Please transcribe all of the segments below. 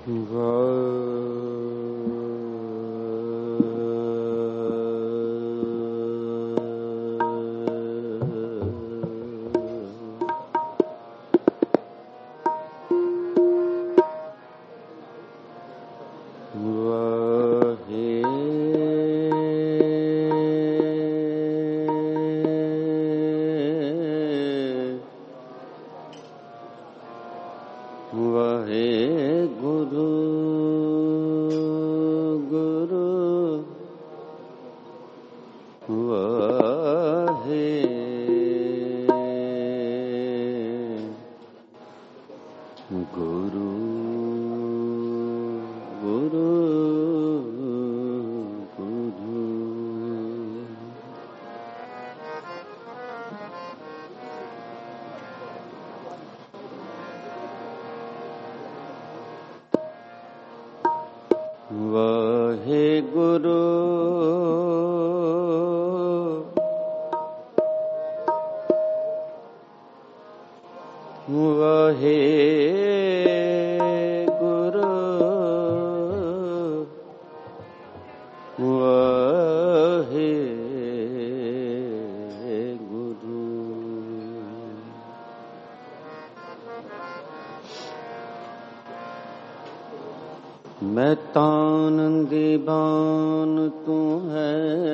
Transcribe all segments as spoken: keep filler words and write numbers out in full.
मैं तान दीवान तू है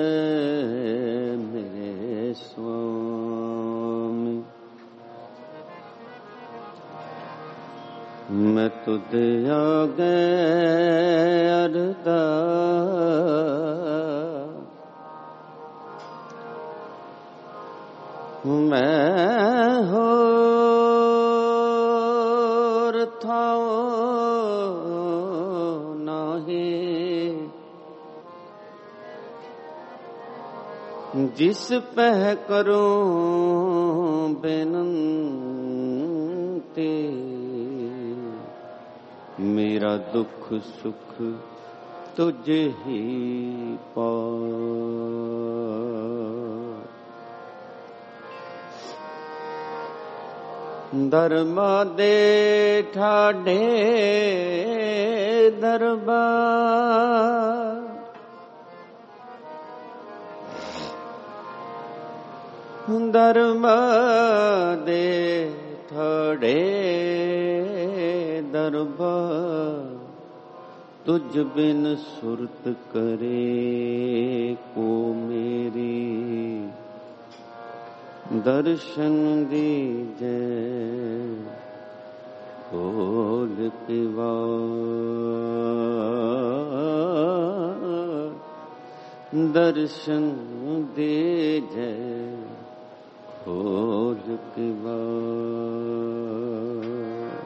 मेरे स्वामी, मैं तुझ आगे अरदास, मैं होर था जिस पह करूं बेनंती, मेरा दुख सुख तुझे ही पार। धर्मा दे ठाडे दरबार, धर्म दे ठाडे दरबार, तुझ बिन सुरत करे को मेरी, दर्शन दीजे खोल किवाड़, दर्शन दीजे खोल किवाड़।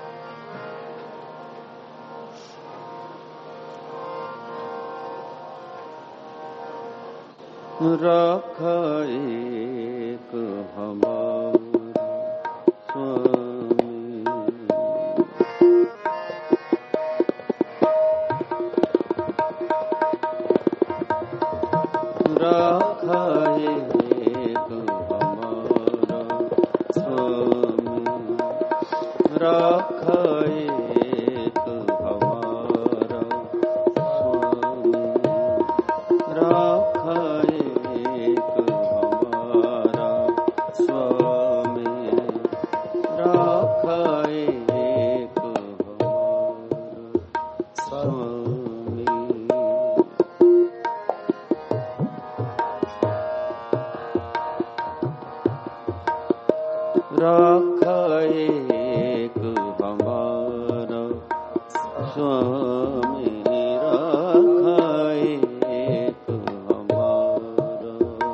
राखा एक हमारा स्वामी, राखा एक हमारा स्वामी, राखा एक हमारा स्वामी, राखा एक हमारा स्वामी, राखा एक हमारा स्वामी। राखा एक हमारा स्वामी, राखा एक हमारा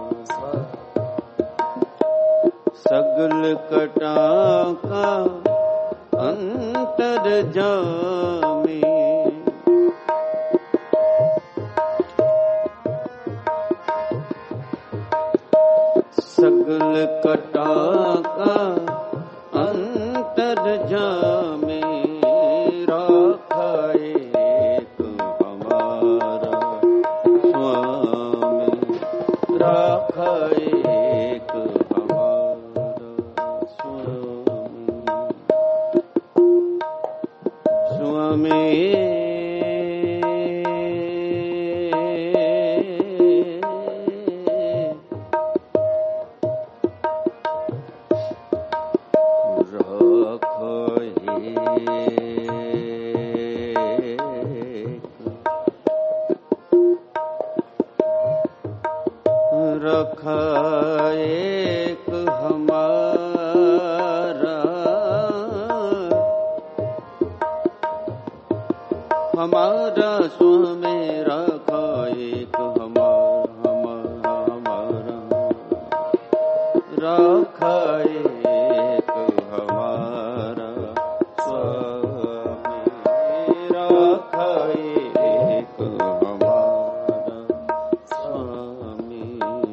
सगल कटा का अंतर जामी, सगल कटा का अंतर जामे, राखा एक हमारा स्वामी, राखा एक हमारा स्वामी, स्वामी रखा एक हमारा, हमारा स्वामी रखा एक हमारा, हमारा रखा एक हमारा स्वामी, रखा एक हमारा स्वामी।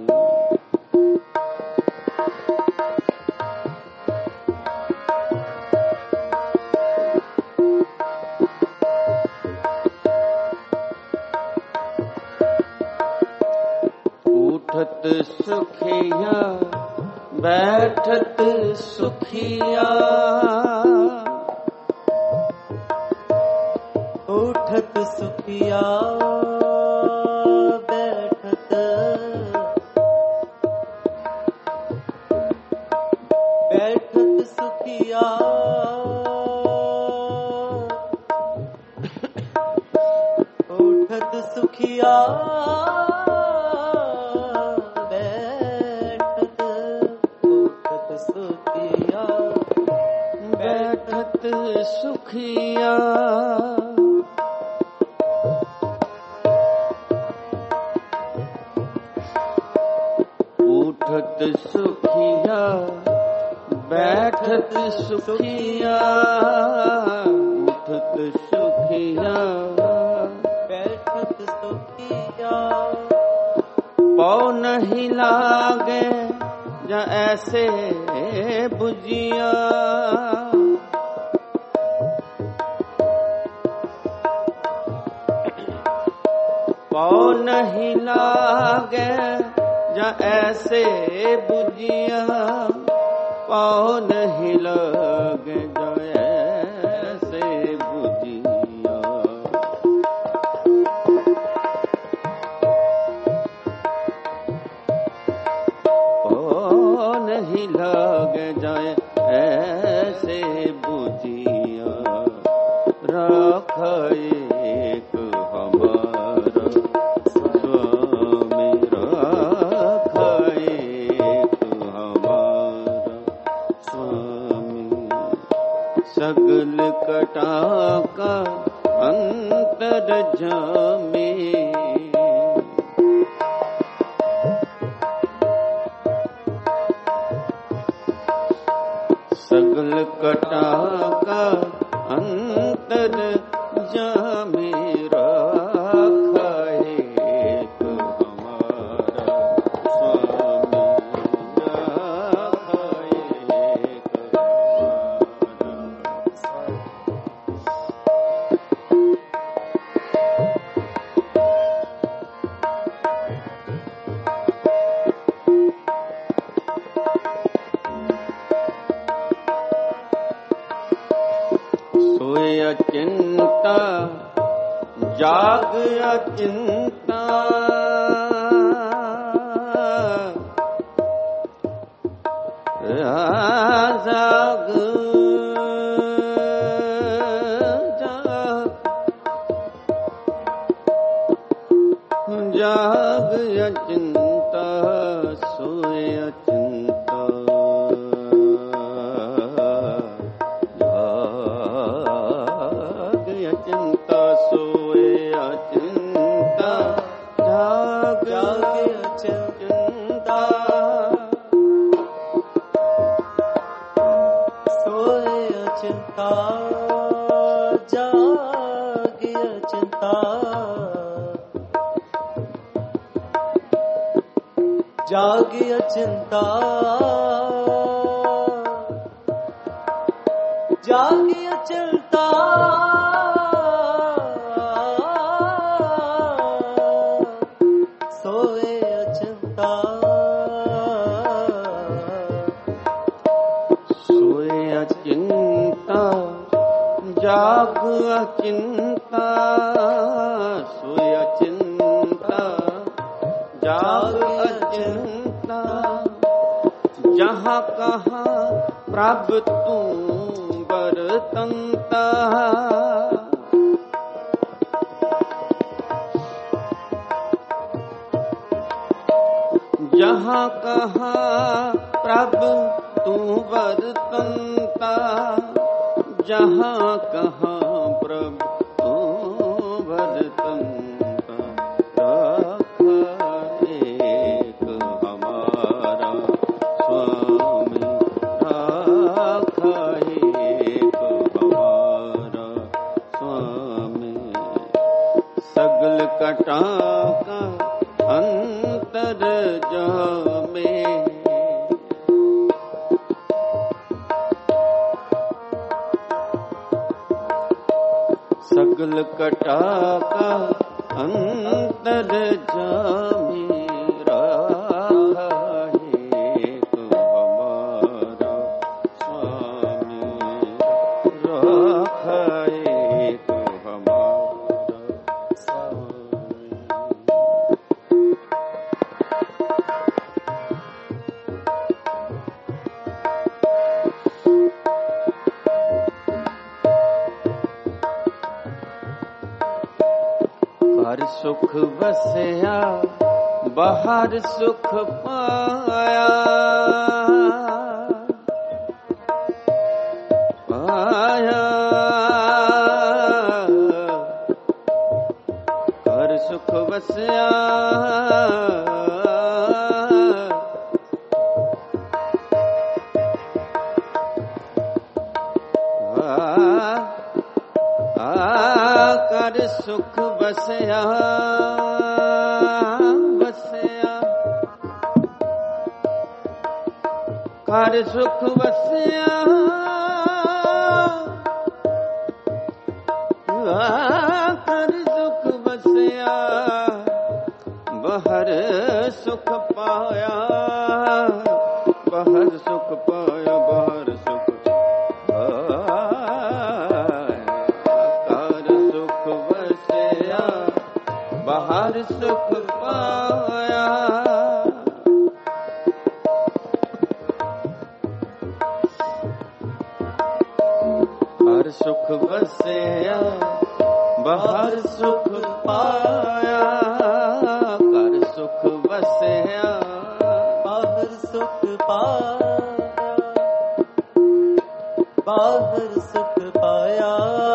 उठत सुखिया बैठत सुखिया, उठत सुखिया बैठत, बैठत सुखिया उठत सुखिया सुखिया, उठत सुखिया बैठत सुखिया, उठत सुखिया बैठत सुखिया। पौ नहीं लागे जा ऐसे बुझिया, पौ नहीं लागे जा ऐसे बुझिया, पौ नहीं लागे जा ऐसे बुझिया। पौ नहीं लागे जाए ऐसे बुझिया, रख एक हमारा स्वामी, रख एक हमारा स्वामी। सगल कटा का अंतर जामे, सगल कटा का अंतर जामे, रखा एक हमारा स्वामी, रखा एक हमारा सोए अचिंता जाग अचिंता, जाग जाग अचिंता, सोए अचिंता, जाग अचिंता, सोए अचिंता, जाग अचिंता, सोए अचिंता, जाग अचिंता, जाग अचिंता, जाग अचिंता, सोए अचिंता, सोए अचिंता, जाग अचिंता, सोए अचिंता, जाग अचिंता। जहाँ कहाँ प्रभु तू बरतंता, जहाँ कहाँ प्रभु तू वर्तनता, जहाँ कहाँ प्रभु तू वर्तनता। राखा एक हमारा स्वामी, राखा एक हमारा स्वामी। सगल कटा का अंतर जामे, सगल कटा का अंतर जामे। राखा एक हमारा स्वामी, राखा एक हमारा स्वामी। हर सुख बसया बाहर सुख पाया, पाया हर सुख बसया कर सुख बसया, बसया कर सुख बसया। कर सुख बसया बाहर सुख पाया, बाहर सुख पाया, बाहर सुख बाहर सुख पाया। हर सुख बसया बाहर सुख पाया, कर सुख बसया बाहर सुख पाया, बाहर सुख पाया।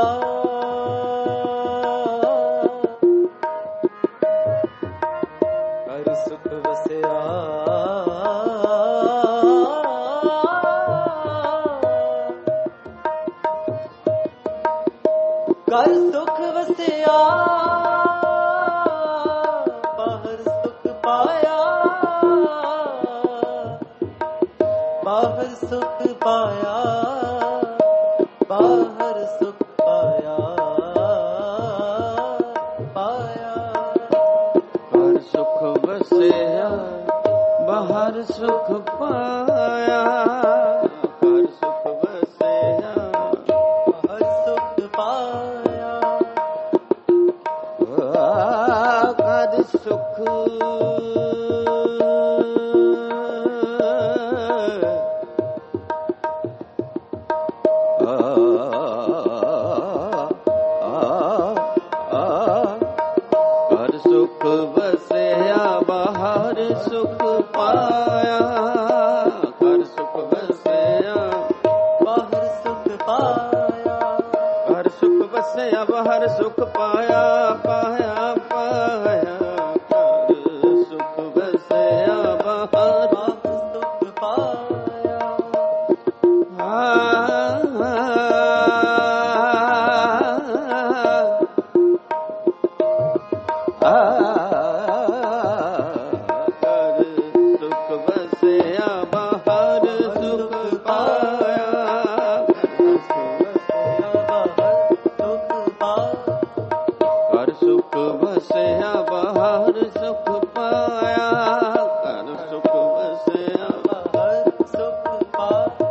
कर सुख बसया कर सुख बसया, बाहर सुख पाया, बाहर सुख पाया, बाहर सुख पाया, पाया। हर सुख बसया बाहर सुख पाया, कर सुख बसया बाहर सुख पाया। कर सुख कर सुख बसया बाहर सुख पाया, कर सुख बसया बाहर सुख पाया, कर सुख बसया बाहर सुख पाया, पाया पाया। कर सुख बसया बाहर बाहर सुख पाया। कर सुख बसया बाहर सुख पाया, कर सुख बसया बाहर सुख पाया, कर सुख बसया बाहर सुख पाया।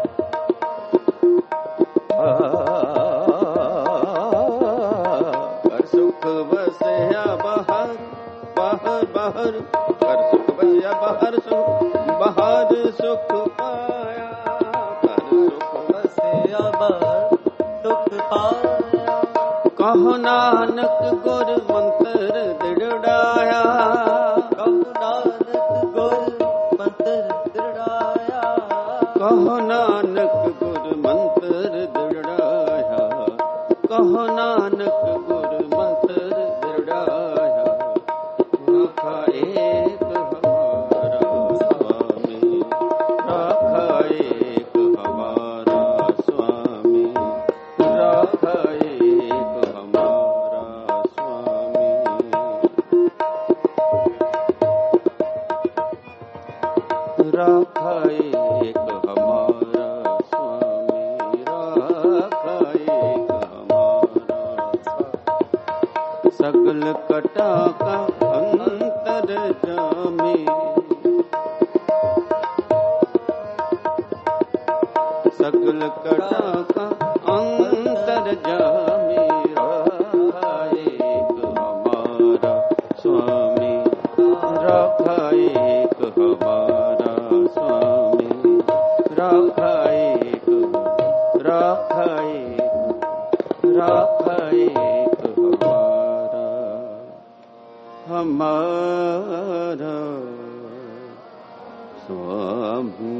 कर सुख बसया बाहर बाहर बाहर, कर सुख बसया बाहर सुख बाहर सुख पाया, कर सुख बसया बाहर सुख पाया। कहो नानक गुर मंत्र दृढ़ाया, कहो नानक गुर कहो नानक गुर मंत्र दृढ़ाया, कहो नानक गुर मंत्र दृढ़ाया, राखा एक हमारा स्वामी, राखा एक हमारा स्वामी, राखा एक हमारा स्वामी, राखा एक हमारा स्वामी, राखा एक हमारा स्वामी, सगल कटा का अंतर जामे, सगल कटा का अंतर जामे, राखा एक हमारा स्वामी, राखा एक हमारा स्वामी, राखा एक, राखा एक, राखा एक हमारा, हमारा स्वामी।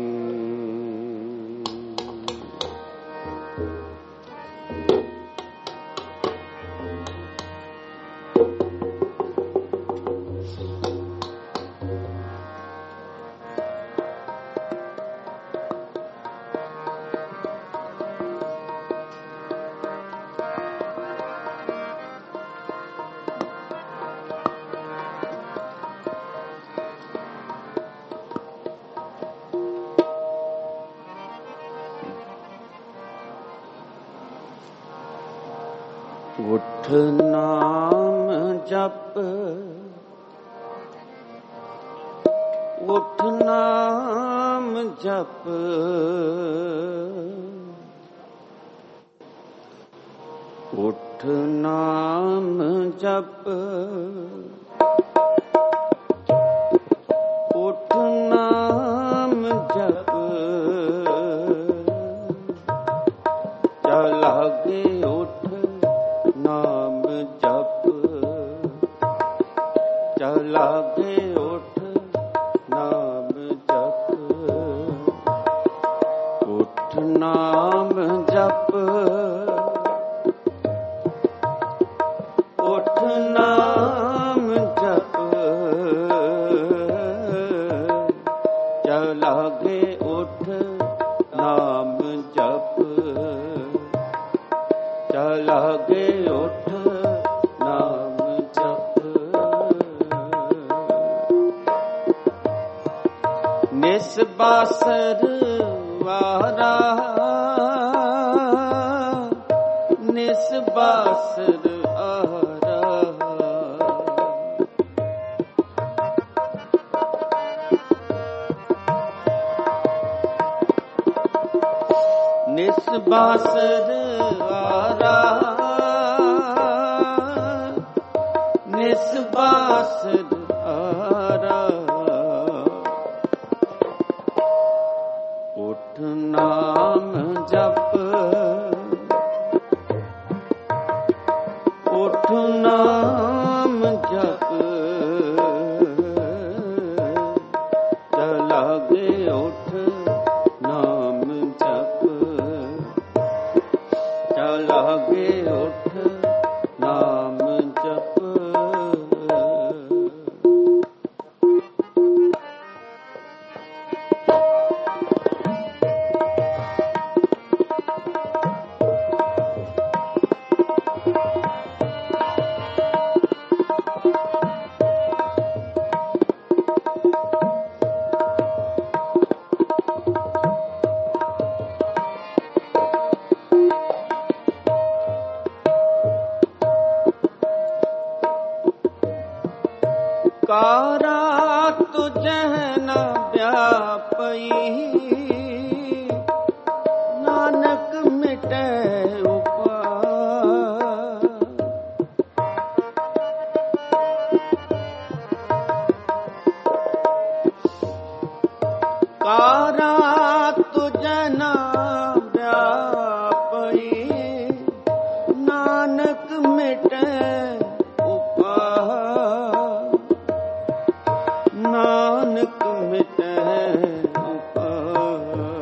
उठ नाम जप, उठ नाम जप, उठ नाम जप, उठ नाम जप, चल आगे उठ नाम जप, चल आगे उठ नाम जप, उठ नाम जप, उठ नाम जप, चल आगे उठ नाम जप, चल आगे उठ नाम जप, निस्बासर वारा, निस्बासर आरा, निस्बासर आरा, निस्बासर आरा, उठ नाम जप, उठ नाम जप, चल आगे उठ नाम जप, चल आगे उठ नाम जप, कारा तुझह न व्यापई, नानक मिटे उपाय, कारा तुझह न व्यापई, नानक मिटे नानक मिटे उपाय,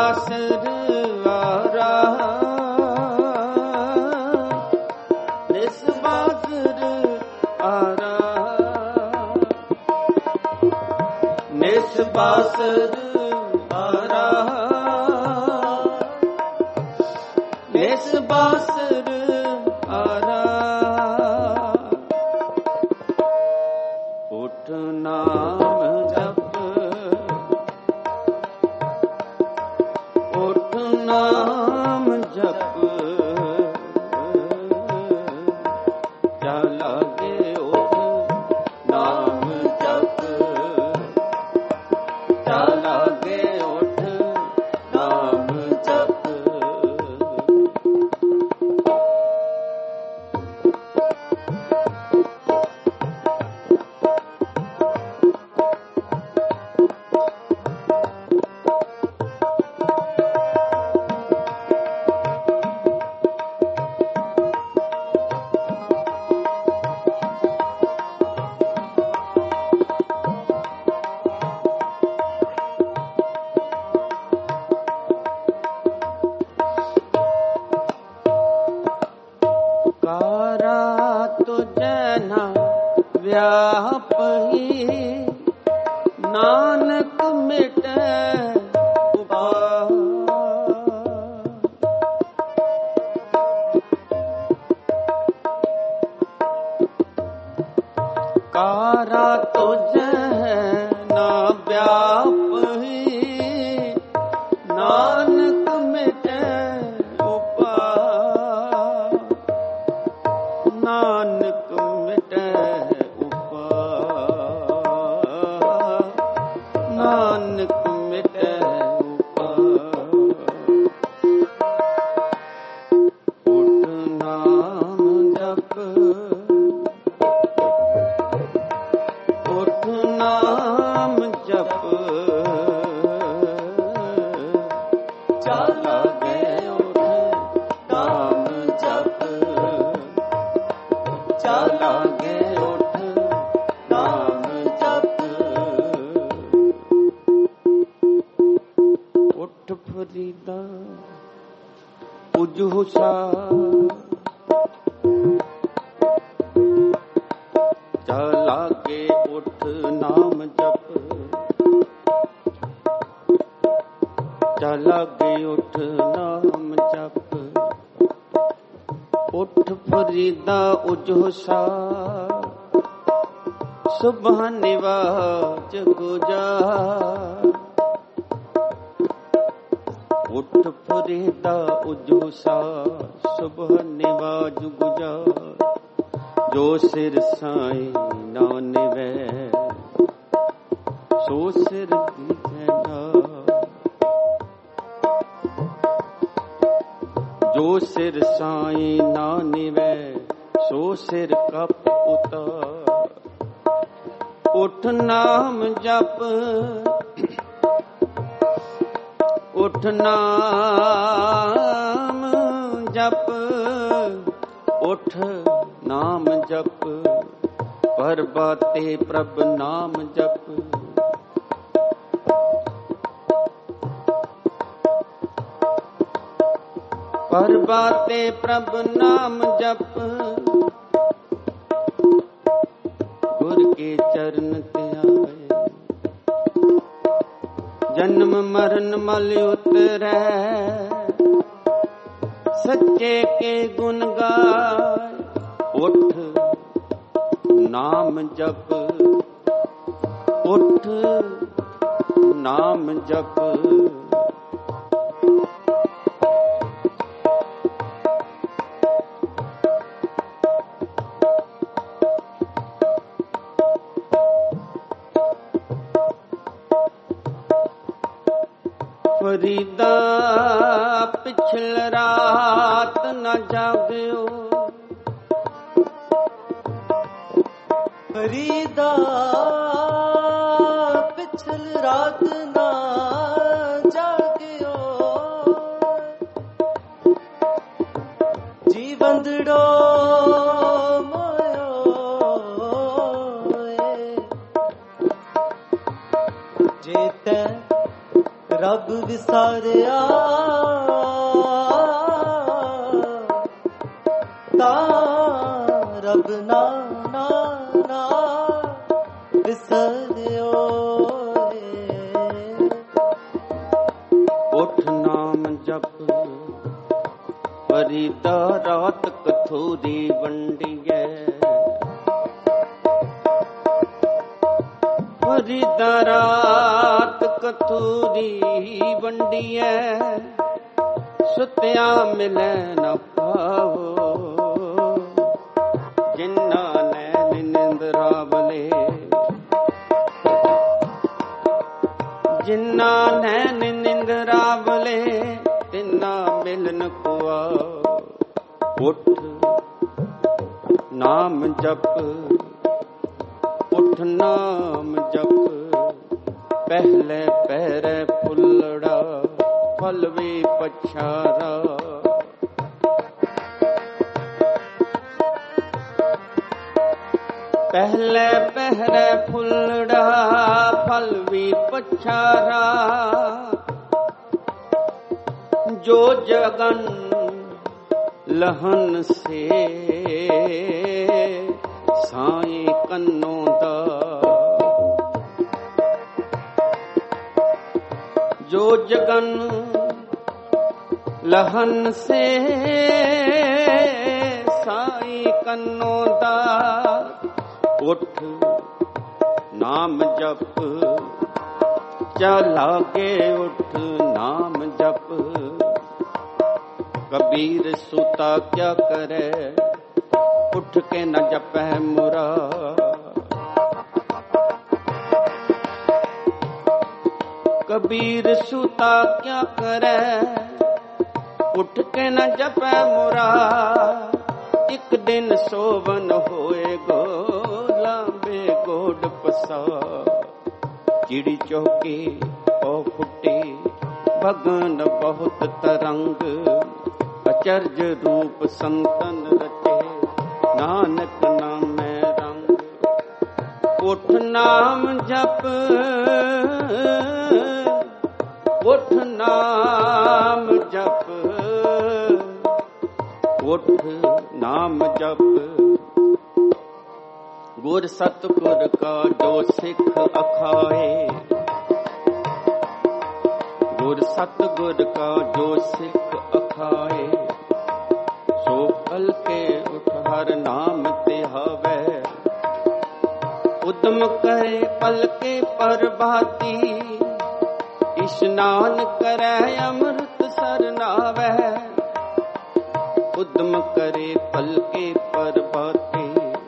बासर आरा निस बासर आरा निस बासर आरा निस बासर आरा उठ नाम जप उठ नाम जप जा लागे उठ नाम जप जा लागे उठ नाम जप व्यापही नानक मिटे उपाय कारा तुझ ना व्यापही नानक मिटे उपाय नानक मिटे नानक मिटे उठ नाम जप उठ नाम जप चला गए उठ नाम जप चला गए उठ नाम जप उठ फरीदा उज हुशार चला के उठ नाम जप चला के उठ नाम जप उठ फरीदा उज हुशार सुबह निवाज गुजार उठ फरीदा उजूसा सुबह निवाज गुजार जो सिर साई ना निवे सो सिर दीजे ना जो सिर साई ना निवे सो सिर कप उतार उठ नाम जप उठ नाम जप उठ नाम जप पर बाते प्रभ नाम जप पर बाते प्रभ नाम जप गुर के चरण ते आए जन्म मरण मल उतरै सच्चे के गुण गाय उठ नाम जप उठ नाम जप फरीदा पिछल रात न जागयो फरीदा पिछल रात न जागयो जीवंदड़ो मोयो जेते रब विसारिया ता रब ना ना ना विसरियो उठ नाम जप फरीदा रात कथूरी वंडिए फरीदा रात कथूरी वंडिए सुत्या मिले न पाओ जिन्ना नैन निंद्रावले जिन्ना नैन निंद्रावले तिन्ना मिलन कुआ उठ नाम जप उठ नाम जप पहले पैरे फुलड़ा फल भी पछारा पहले पहरे फुलड़ा फल भी पछारा जो जगन लहन से साई कन्नों दा जो जगन लहन से साई कन्नों दा उठ नाम जप चला के उठ नाम जप कबीर सूता क्या करे उठ के न जपे मुरा कबीर सूता क्या करे उठ के न जपे मुरा एक दिन सोवन होए गो लांबे गोड पसा चिड़ी चौकी ओ फुटी भगन बहुत तरंग अचर्ज रूप संतन रचे नानक नामे रंग उठ नाम जप उठ नाम जप उठ नाम जप गुर सतगुर का जो सिख अखाए गुर सतगुर का जो सिख अखाए सो पल के उठ हर नाम तिहावे उद्यम करे पल के प्रभाती स्नान करे अमृत सरनावे उद्यम करे पल के प्रभाती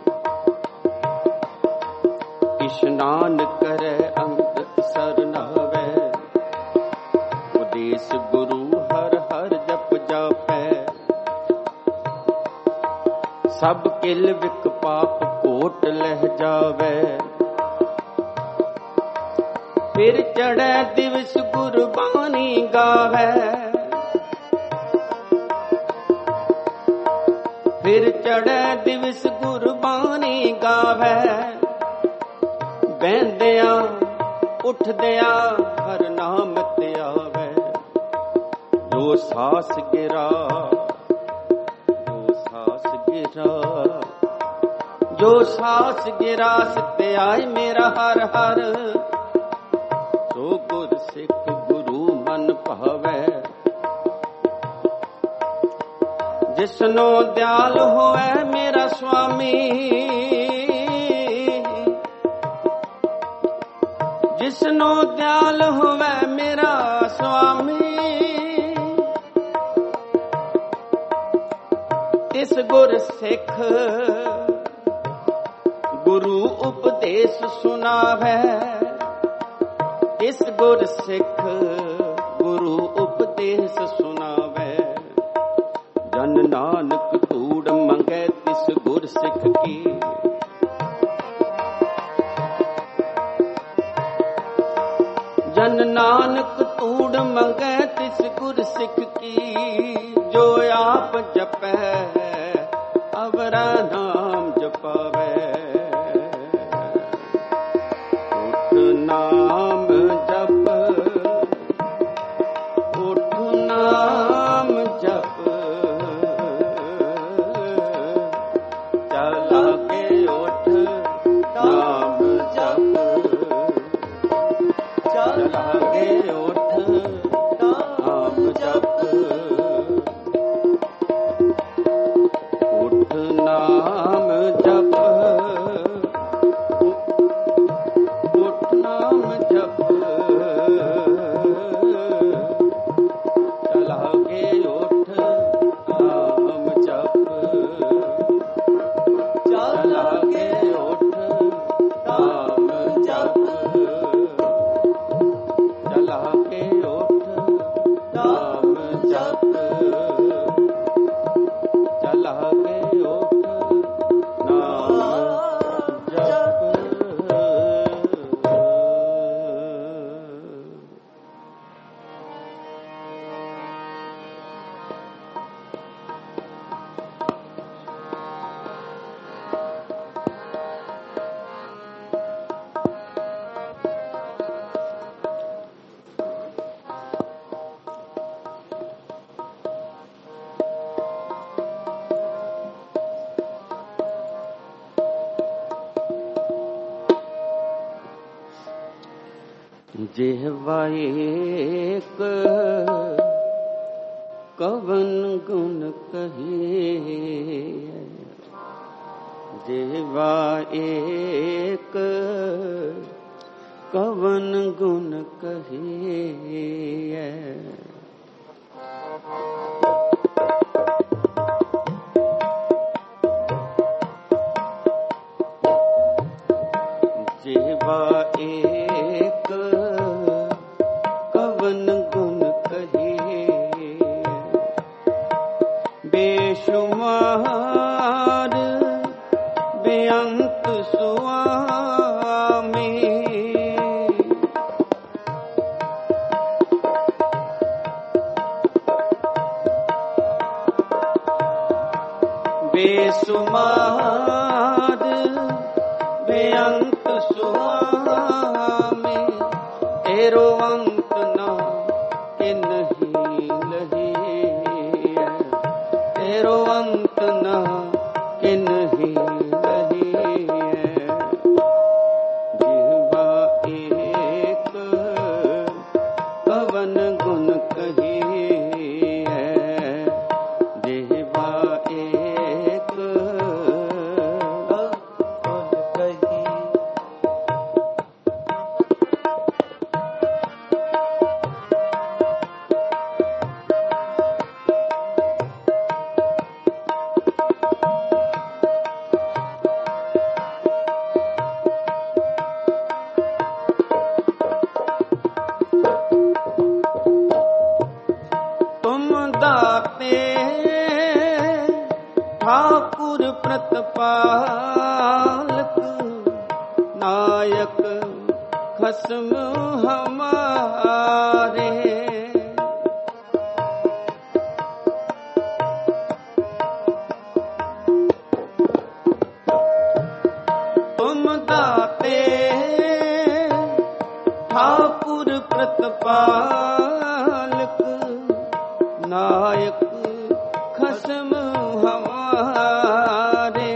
स्नान करे अमृत सरनावे उदेश गुरु हर हर जप जापै सब किल विक पाप कोट लह जावे फिर चढ़े दिवस गुरबानी गावे फिर चढ़े दिवस गुरबानी गावे बहदिया उठदिया हर नाम ते आवे जो सास गिरा जो सास गिरा जो सास गिरा सत्य आए मेरा हर हर सो गुर सिख गुरु मन भावे जिसनो दयाल होवे मेरा स्वामी जिसनो दयाल होवे मेरा स्वामी तिस गुर सिख गुरु उपदेश सुनावे तिस गुर सिख गुरु उपदेश सुनावे जन नानक तूड़ मंगे तिस गुर सिख की जन नानक तूड़ मंगे तिस गुर सिख की जो आप जपै अवरा नाम जपावे उठ नाम जप लागे ओठ नाम जप, लागे ओठ नाम जप, ओठ नाम जप, ओठ नाम जप, लागे ओठ नाम जप, लागे ओठ नाम जप, लागे ओठ नाम जप, लागे ओठ नाम जप। जिह्वा एक कवन गुण कहिए, जिह्वा एक कवन गुण कहिए, जिह्वा एक कवन गुण कहिए, बेशुमार बेअंत स्वामी, बेशुमार बेअंत स्वामी, तेरो अंत ना किन्हीं लही, तेरो अंत ना किन्हीं लही, जिह्वा एक कवन गुण कहिए, जिह्वा एक ठाकुर प्रतिपालक, नायक खस्म हमारे, तुम दाते ठाकुर प्रतिपालक, नायक खस्म हमारे,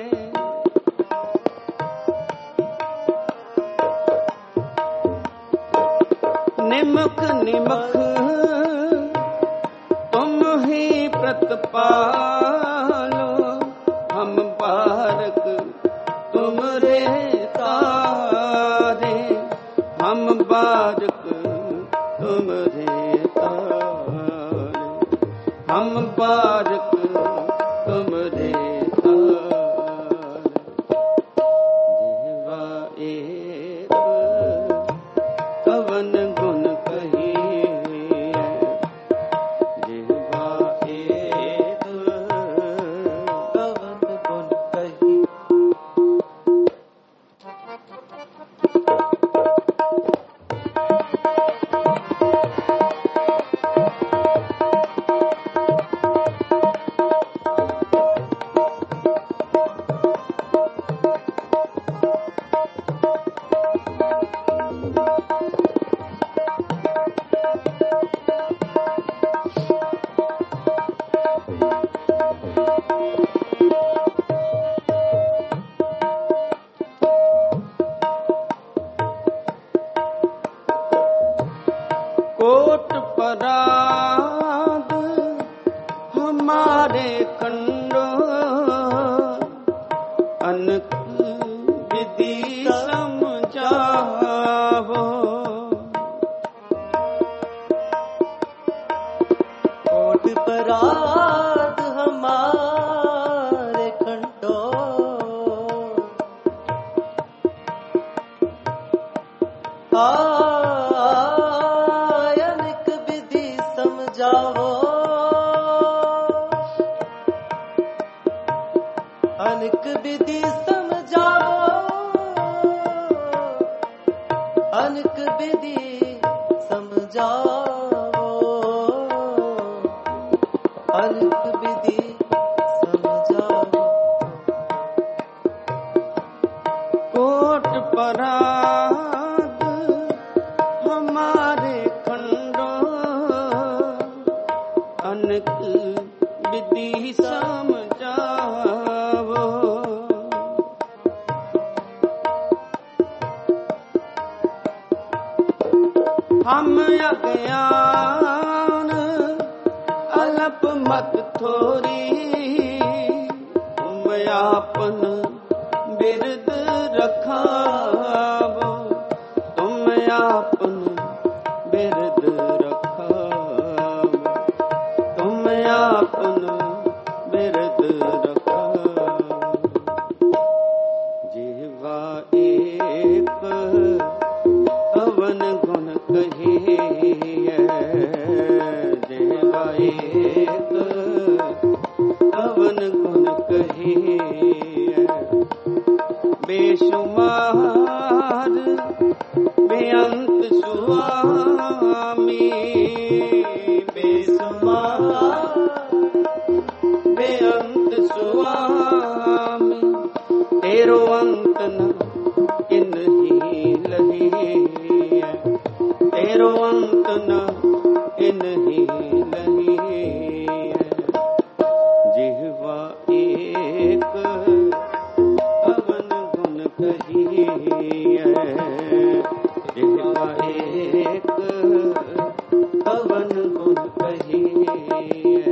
निमक निमख तुम ही प्रतिपालो, हम बारक तुमरे तारे, हम बारक तुमरे तारे, हम बारक तुमरे तारे, जिह्वा एक कवन गुण कहिए, जिह्वा एक कवन गुण कहिए, अनक विधि समझावो। कोट पराध हमारे खंडो, अनक विधि समझावो। अनक विधि समझावो, अनक विधि समझावो, अनक विधि समझावो। कोट पराग हमारे खंडो, अनक विधि समझावो। हम अज्ञान अल्प मत थोरी, तुम आपन बिरद रखावो। तुम आपन बिरद रखावो, तुम आपन बिरद रखावो। जीवा एक अवन गुण कहिए, जीवा एक अवन गुण कहिए। बेशुमार बेअंत स्वामी, बेशुमार बेअंत स्वामी। तेरो अंत न इनही लही, तेरो अंत न इनही लही। जिह्वा एक अवन गुण कहिए, जिह्वा एक अवन गुण कहिए।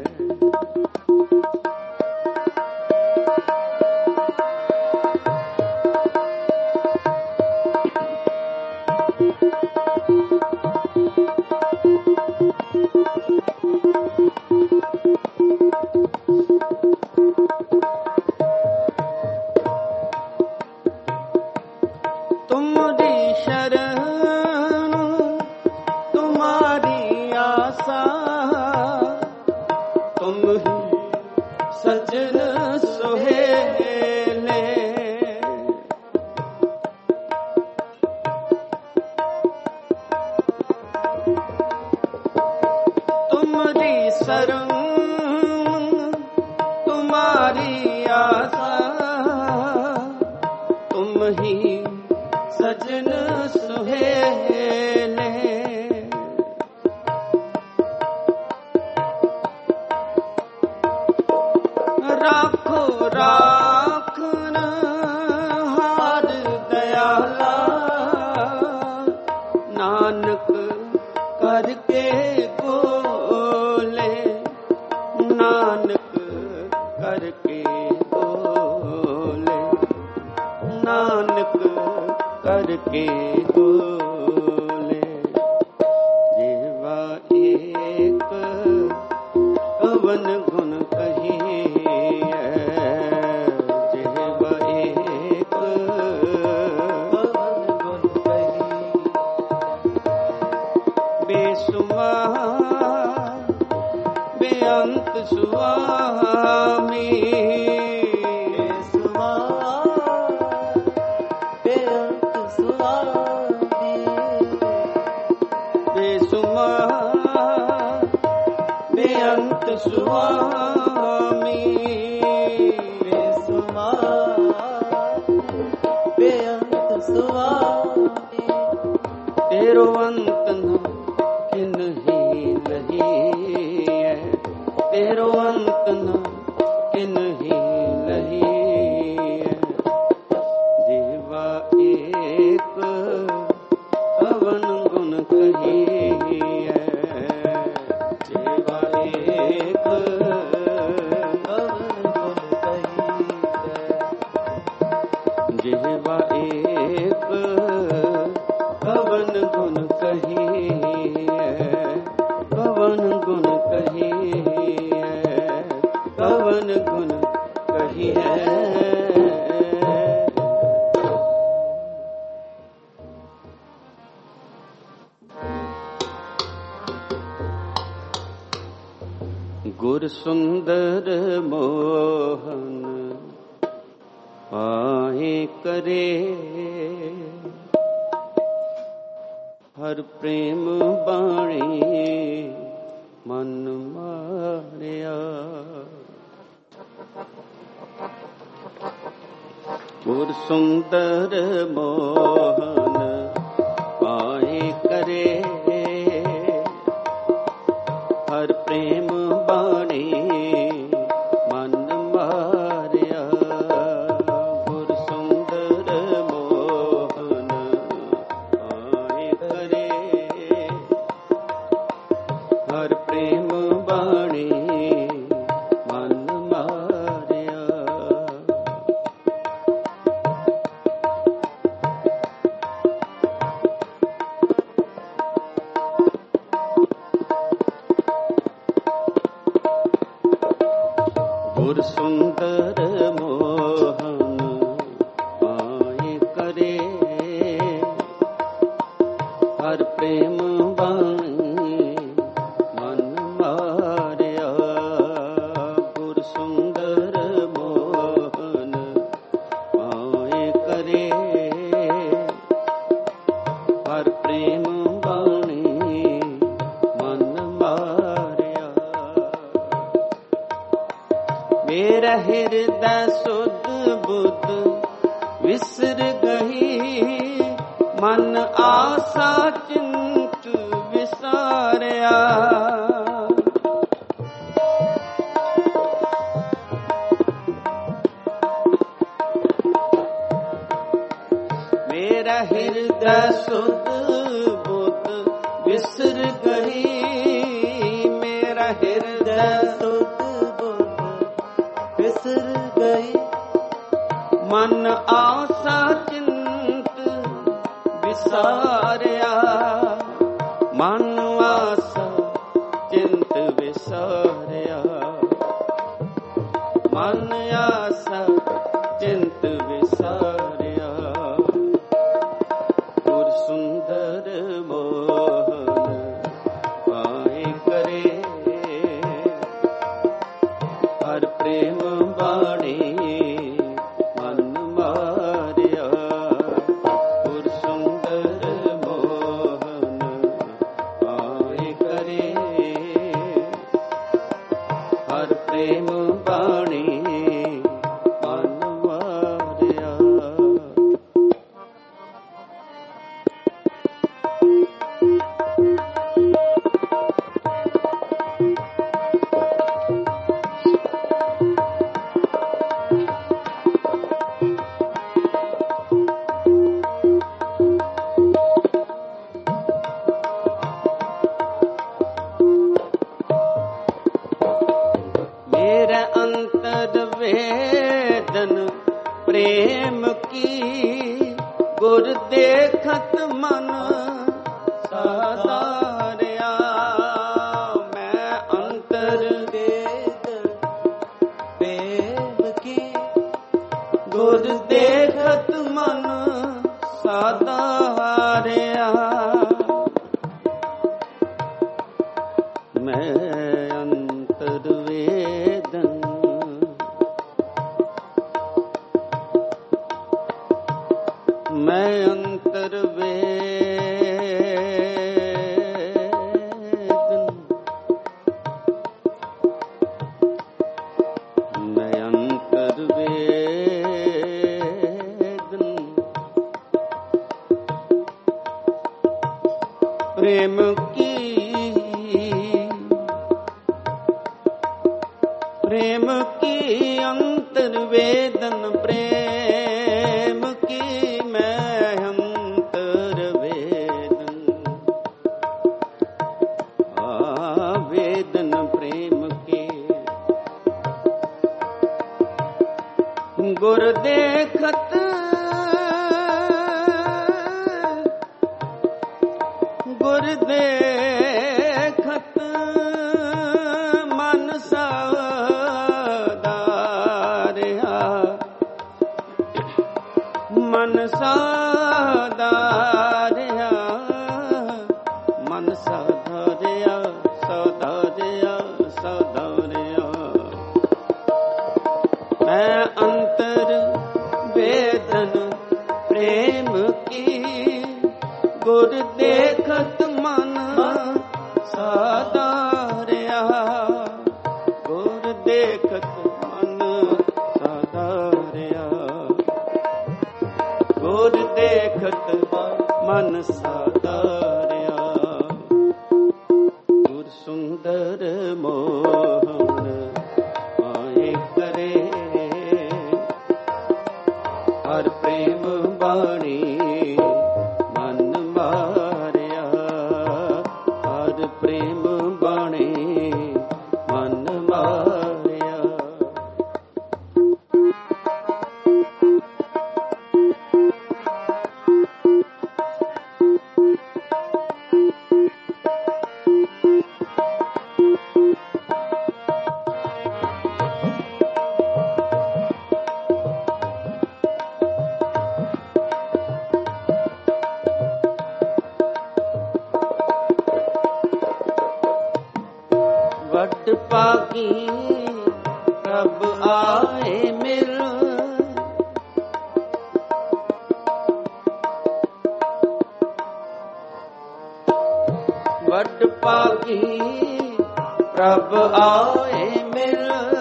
तुम्हारी शरण तुम्हारी आशा, तुम ही सजन सुहेले। तुम्हारी शरण तुम्हारी आशा, तुम ही सजन सुहेले। राखो राखन हार दयाला, नानक करके बोले, नानक करके बोले, नानक करके बोले। जीवा एक अवन गुण कहिए, जीवा एक अवन गुण कहिए। बेसुमार बेअंत स्वामी, बेअंत स्वामी, बेसुमार बेअंत स्वामी। तेरो अंत न किन्ही लही है, तेरो अंत न किन्ही लही है। जीवा एक अवन गुण कहिए, जीवा एक अवन गुण कहिए। ਜਿਹਵਾ ਏਕ ਕਵਨ ਗੁਣ ਕਹੀਐ, ਕਵਨ ਗੁਣ ਕਹੀਐ, ਕਵਨ ਗੁਣ ਕਹੀਐ। ਗੁਰ ਸੁੰਦਰ ਮੋਹਨ ਪਾਏ ਕਰੇ, ਹਰ ਪ੍ਰੇਮ ਬਾਣੀ ਮਨ ਮਾਰਿਆ। ਗੁਰ ਸੁੰਦਰ ਮੋਹਨ ਪਾਏ ਕਰੇ, ਹਰ ਪ੍ਰੇਮ ਬਾਣੀ ਮਨ ਮਾਰਿਆ। ਗੁਰ ਸੁੰਦਰ ਮੋਹਨ ਆਏ ਕਰੇ, ਹਰ ਪ੍ਰੇਮ ਬਾਣੀ ਮਨ ਮਾਰਿਆ। ਗੁਰ ਸੁੰਦਰ ਮੋਹਨ ਆਏ ਕਰੇ, ਹਰ ਪ੍ਰੇਮ ਬਾਣੀ ਮਨ ਮਾਰਿਆ। ਗੁਰ ਸੁੰਦਰ ਮੋਹਨ ਆਏ ਕਰੇ, ਹਰ ਪ੍ਰੇਮ ਬਾਣੀ ਮਨ ਮਾਰਿਆ। ਮੇਰਾ ਹਿਰਦੈ ਸੁਧ ਬੁੱਧ ਵਿਸਰ ਗਈ, ਮਨ ਆਸਾ ਚਿੰਤ ਵਿਸਾਰਿਆ। ਮੇਰਾ ਹਿਰਦੈ ਸੁਧ ਬੁੱਧ ਵਿਸਰ ਗਈ, ਮੇਰਾ ਹਿਰਦੈ ਸੁਧ ਵਿਸਰ ਗਈ, ਮਨ ਆਸਾ ਚਿੰਤ ਵਿਸਾਰਿਆ। ਮਨ ਆਸਾ ਚਿੰਤ ਵਿਸਾਰਿਆ, ਮਨ ਆਸਾ ਚਿੰਤ ਵਿਸਾਰਿਆ। ਗੁਰ ਸੁੰਦਰ ਮੋਹਨ ਪਾਏ ਕਰੇ, ਹਰ ਪ੍ਰੇਮ ਬਾਣੀ ਮਨ ਮਾਰਿਆ। ਗੁਰ ਸੁੰਦਰ ਮੋਹਨ ਪਾਏ ਕਰੇ, ਹਰ ਪ੍ਰੇਮ ਬਾਣੀ ਮਨ ਮਾਰਿਆ। ਮੇਰਾ ਅੰਤਰ ਵੇਦਨ ਪ੍ਰੇਮ ਕੀ, ਗੁਰ ਦੇਖਤ ਮਨ ਸਾਧਾਰਿਆ। ਮੈਂ ਅੰਤਰ ਵੇਦਨ ਪ੍ਰੇਮ ਕੀ, ਗੁਰ ਦੇਖਤ ਮਨ ਸਾਧਾਰਿਆ। ਮੈਂ ਅੰਤਰ ਵੇਦਨ ਮੈਂ ਅੰਤਰ ਵੇਦਨ ਮੈਂ ਅੰਤਰ ਵੇਦਨ ਪ੍ਰੇਮ ਕੀ प्रेम की अंतर वेदन प्रेम की मैं अंतर वेदन आ वेदन प्रेम की गुर देखत ਮਨ ਸਾਧਾਰਿਆ ਮਨ ਸਾਧਾਰਿਆ ਸਾਧਾਰਿਆ ਸਾਧਾਰਿਆ ਮੈਂ ਅੰਤਰ ਵੇਦਨ ਪ੍ਰੇਮ ਕੀ ਗੁਰ ਦੇਖਤ ਮਨ ਸਾਧਾਰਿਆ ਗੁਰ ਦੇਖਤ ਮਨ ਸਾਧਾਰਿਆ ਗੁਰ ਦੇਖਤ ਮਨ ਸਾਧਾਰਿਆ ਗੁਰ ਸੁੰਦਰ ਮੋਹਨ ਆਏ ਕਰੇ ਹਰ ਪ੍ਰੇਮ ਬਾਣੀ ਮਨ ਮਾਰਿਆ ਹਰ ਪ੍ਰੇਮ ਬਾਣੀ ਮਨ ਮਾਰਿਆ ਵੱਡ ਭਾਗੀ ਪ੍ਰਭ ਆਏ ਮਿਲ ਵੱਡ ਭਾਗੀ ਪ੍ਰਭ ਆਏ ਮਿਲ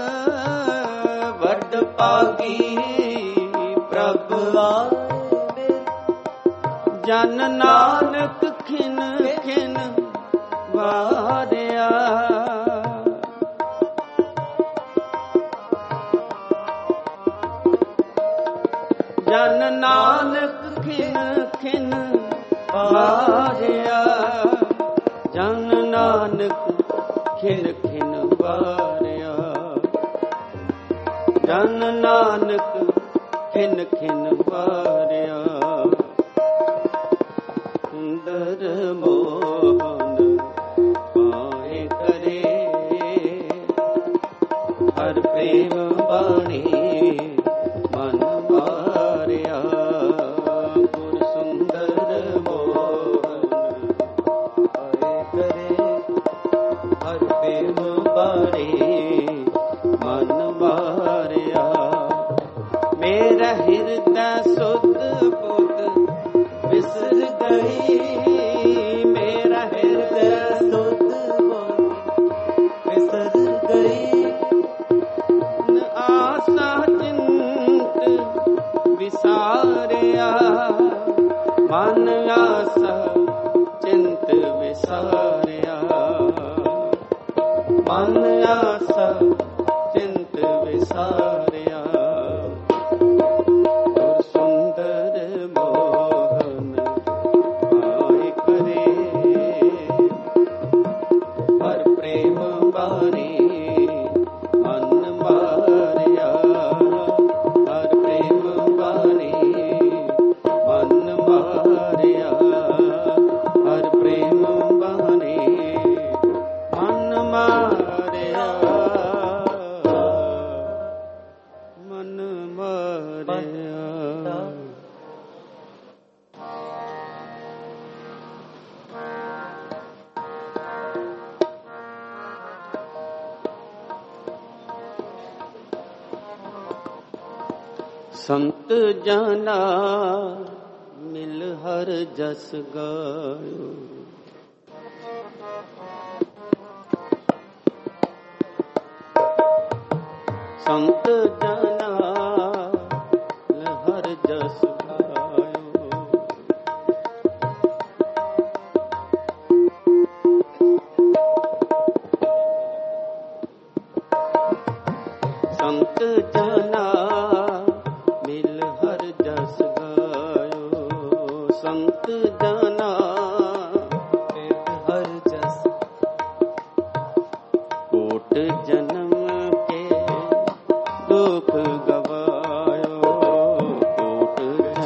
ਵੱਡ ਭਾਗੀ ਪ੍ਰਭ ਆਏ ਮਿਲ ਜਨ ਨਾਨਕ ਖਿਨ ਖਿਨ ਵਾਰਿਆ ਜਨ ਨਾਨਕ ਖਿਨ ਖਿਨ ਵਾਰਿਆ ਜਨ ਨਾਨਕ ਖਿਨ ਖਿਨ ਵਾਰਿਆ ਜਨ ਨਾਨਕ ਖਿਨ ਖਿਨ ਵਾਰਿਆ ਸੁੰਦਰ ਮੋਹਨ ਪਾਏ ਕਰੇ ਹਰ ਪ੍ਰੇਮ ਬਾਣੀ ਮਨ ਮਾਰਿਆ ਗੁਰ ਸੁੰਦਰ ਮੋਹਨ ਪਾਏ ਕਰੇ ਹਰ ਪ੍ਰੇਮ ਬਾਣੀ ਮਨ ਮਾਰਿਆ ਮੇਰਾ ਹਿਰਦਾ ਸੁਧ ਬੁੱਧ ਵਿਸਰ ਗਈ ਮੇਰਾ ਹਿਰਦਾ ਸੁਧ ਬੁੱਧ ਵਿਸਰ ਗਈ ਆਸਾ ਚਿੰਤ ਵਿਸਾਰਿਆ ਮਨ ਆਸਾ ਚਿੰਤ ਵਿਸਾਰਿਆ ਮਨ ਆਸਾ ਚਿੰਤ ਵਿਸਾਰਿਆ ਗੁਰ ਸੁੰਦਰ ਮੋਹਨ ਆਏ ਕਰੇ ਹਰ ਪ੍ਰੇਮ ਬਾਣੀ ਮਨ ਮਾਰਿਆ ਹਰ ਪ੍ਰੇਮ ਬਾਣੀ ਮਨ ਮਾਰਿਆ ਹਰ ਪ੍ਰੇਮ ਬਾਣੀ ਮਨ ਮਾਰਿਆ ਮਨ ਮਾਰਿਆ ਸੰਤ ਜਨਾ ਮਿਲ ਹਰ ਜਸ ਗਾਇਓ ਸੰਤ ਜਨਾ ਮਿਲ ਹਰ ਜਸ ਗਾਇਓ ਸੰਤ ਜਨਾ ਮਿਲ ਹਰ ਜਸ ਗਾਇਓ ਸੰਤ ਜਨਾ ਮਿਲ ਹਰ ਜਸ ਕੋਟ ਜਨਮ ਕੇ ਦੁਖ ਗਵਾਇਓ ਕੋਟ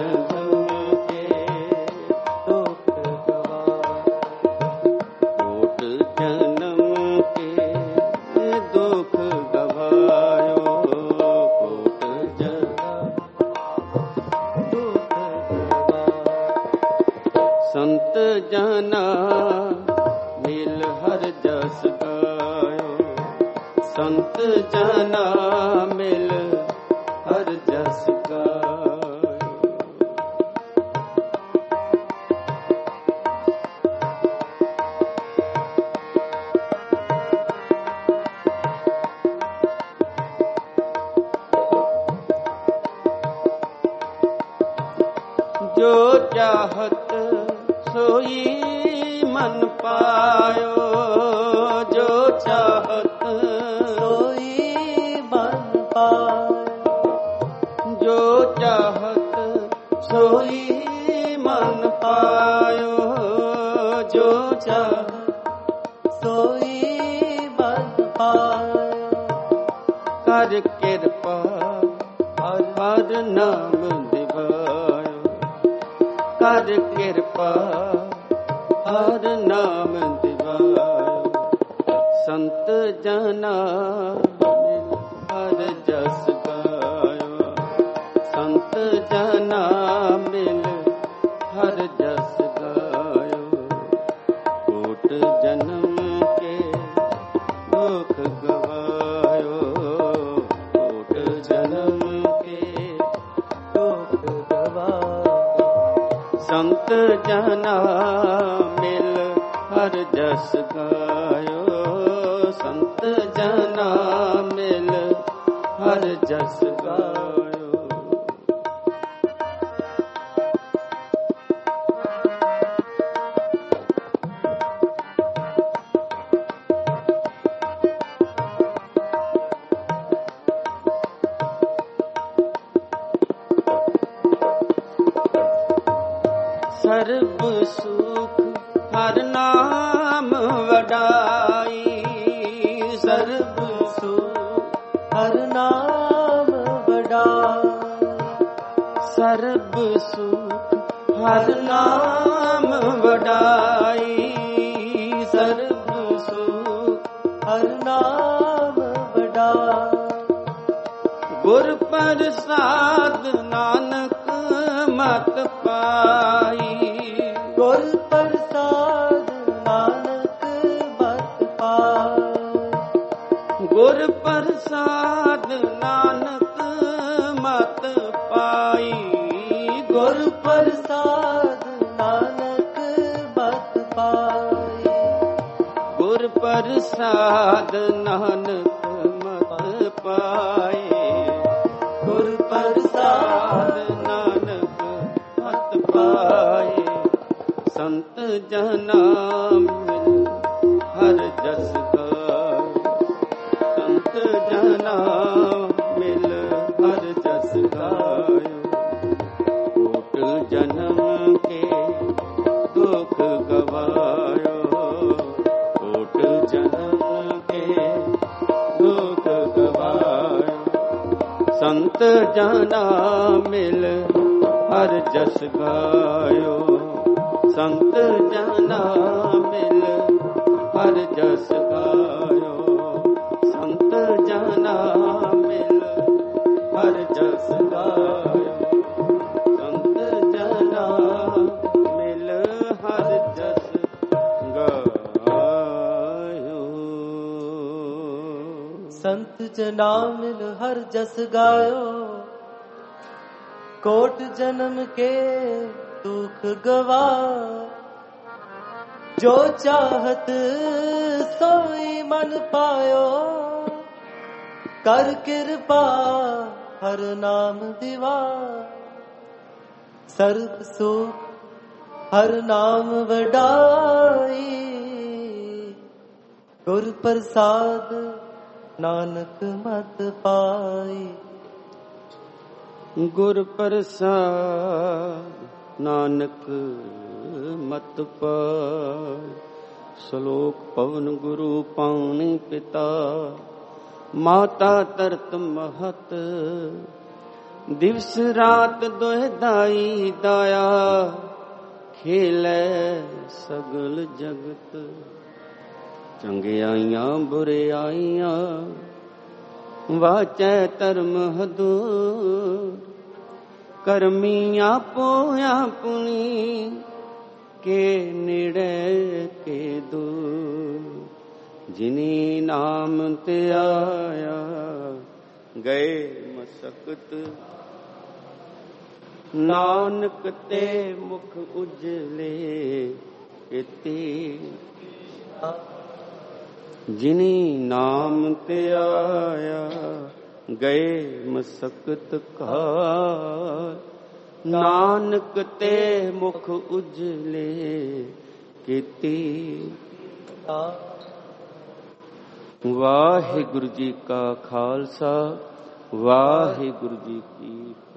ਸੰਤ ਜਨਾ ਮਿਲ ਹਰ ਜਸ ਗਾਇਓ, ਸੰਤ ਜਨਾ ਮਿਲ ਹਰ ਜਸ ਗਾਇਓ। ਜੋ ਚਾਹਤ ਸੋਈ ਮਨ ਪਾਇਓ, ਜੋ ਚਾਹਤ ਸੋਈ ਮਨ ਪਾਇਓ, ਜੋ ਚਾਹਤ ਸੋਈ ਮਨ ਪਾਇਓ, ਜੋ ਚਾਹਤ ਸੋਈ ਮਨ ਪਾਇਓ। ਕਰ ਕਿਰਪਾ ਹਰ ਹਰ ਨਾਮ ਦਿਵਾਇਓ, ਕਰ ਕਿਰਪਾ ਹਰ ਨਾਮ ਦਿਵਾਇਓ। ਸੰਤ ਜਨਾ ਮਿਲ ਹਰ ਜਸ ਗਾਇਓ, ਸੰਤ ਜਨਾ ਮਿਲ ਹਰ ਜਸ ਗਾਇਓ। ਕੋਟ ਜਨਮ ਕੇ ਦੁਖ ਗਵਾਇਓ, ਕੋਟ ਜਨਮ ਕੇ ਦੁਖ ਗਵਾਇਓ। ਸੰਤ ਜਨਾ ਮਿਲ ਹਰ ਜਸ ਗਾਇਓ, ਸੰਤ ਜਨਾ ਮਿਲ ਹਰ ਜਸ ਗਾਇਓ। ਸਰਬ ਸੁਖ ਹਰ ਨਾਮ ਵਡਾਈ, ਸਰਬ ਸੁਖ ਹਰ ਨਾਮ ਵਡਾਈ, ਸਰਬ ਸੁਖ ਹਰ ਨਾਮ ਵਡਾਈ, ਸਰਬ ਸੁਖ ਹਰ ਨਾਮ ਵਡਾਈ। ਗੁਰ ਪ੍ਰਸਾਦ ਨਾਨਕ ਮਤ ਪਾਈ, ਗੁਰ ਪ੍ਰਸਾਦ ਨਾਨਕ ਮਤ ਪਾਈ, ਗੁਰ ਪ੍ਰਸਾਦ ਨਾਨਕ ਮਤ ਪਾਈ, ਗੁਰ ਪ੍ਰਸਾਦ ਨਾਨਕ ਮਤ ਪਾਈ, ਗੁਰ ਪ੍ਰਸਾਦ ਨਾਨਕ ਮਤ ਪਾਈ, ਗੁਰ ਪ੍ਰਸਾਦ ਨਾਨਕ ਮਤ ਪਾਈ। ਸੰਤ ਜਨਾ ਮਿਲ ਹਰ ਜਸ ਗਾਇਓ, ਸੰਤ ਜਨਾ ਮਿਲ ਹਰ ਜਸ ਗਾਇਓ। ਕੋਟ ਜਨਮ ਕੇ ਦੁਖ ਗਵਾਇਓ, ਕੋਟ ਜਨਮ ਕੇ ਦੁਖ ਗਵਾਇਓ। ਸੰਤ ਜਨਾ ਮਿਲ ਹਰ ਜਸ ਗਾਇਓ, ਸੰਤ ਜਨਾ ਮਿਲ ਹਰ ਜਸ ਗਾਇਓ, ਸੰਤ ਜਨਾ ਮਿਲ ਹਰ ਜਸ ਗਾਇਓ, ਸੰਤ ਜਨਾ ਮਿਲ ਹਰ ਜਸ ਗਾਇਓ। ਸੰਤ ਜਨਾ ਮਿਲ ਹਰ ਜਸ ਗਾਇਓ, ਕੋਟ ਜਨਮ ਕੇ ਦੁਖ ਗਵਾ। ਜੋ ਚਾਹਤ ਸੋਈ ਮਨ ਪਾਇਓ, ਕਰ ਕਿਰਪਾ ਹਰ ਨਾਮ ਦਿਵਾ। ਸਰਬ ਸੁਖ ਹਰ ਨਾਮ ਵਡਾਈ, ਗੁਰ ਪ੍ਰਸਾਦ ਨਾਨਕ ਮਤ ਪਾਈ। ਗੁਰ ਪ੍ਰਸਾਦ ਨਾਨਕ ਮਤ ਪਾਈ। ਸ਼ਲੋਕ ਪਵਨ ਗੁਰੂ ਪਾਉਣੀ ਪਿਤਾ, ਮਾਤਾ ਤਰਤ ਮਹਤ। ਦਿਵਸ ਰਾਤ ਦੋਇ ਦਾਈ ਦਾਇਆ, ਖੇਲੈ ਸਗਲ ਜਗਤ। ਚੰਗਿਆਈਆਂ ਬੁਰਿਆਈਆਂ, ਵਾਚੈ ਧਰਮ ਹਦੂਰ। ਕਰਮੀ ਆਪੋ ਆਪਣੀ, के नेड़े के दूर। जिनी नाम ते आया गए मसकत, नानक ते मुख उजले इति। जिनी नाम ते आया गए मसकत काल, नानक ते मुख उजले कीती। वाहिगुरु जी का खालसा, वाहिगुरु जी की